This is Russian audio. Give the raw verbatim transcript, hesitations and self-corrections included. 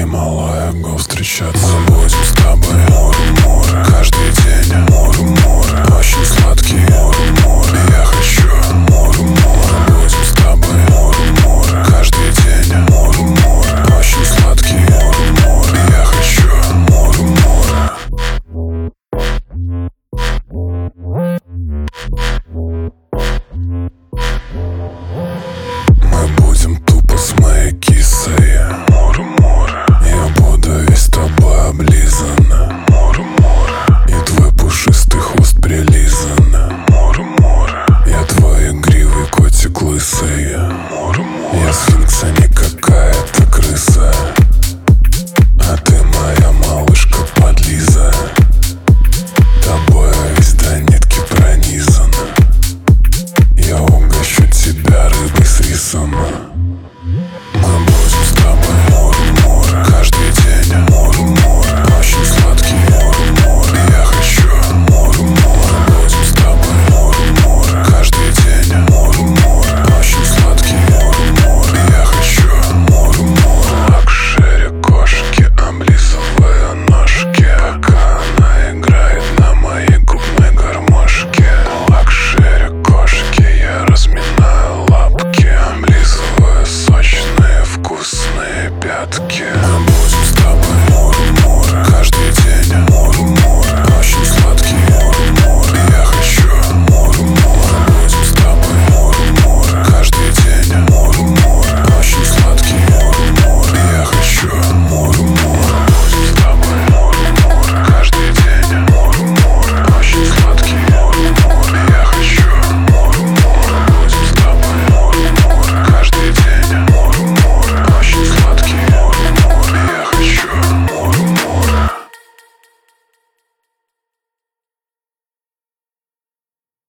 Эй, малая, го встречаться. Мы будем с тобой море-море каждый день. Море-море, очень сладкий море-море. Я хочу море-море. Будем с тобой море-море каждый день. Море-море, очень сладкий море-море. Я хочу море-море. Мы будем тупо с моей кисой. Море-море, я буду весь тобой облизан. Море-море, и твой пушистый хвост прилизан. Море-море, я твой игривый котик лысый. Море-море, я сфинкс, а не какая-то крыса. А ты моя малышка подлиза. Тобой весь до нитки пронизан. Я угощу тебя рыбой с рисом. Мы будем с тобой море-море каждый день. Море-море, очень сладкий море-море. Я хочу море-море. Будем с тобой море-море каждый день. Море-море, очень сладкий море-море. Я хочу море-море. Лакшери кошки, облизывая ножки, пока она играет на моей губной гармошке. Лакшери кошки, я разминаю лапки, облизывая сочные вкусные пятки. Мы будем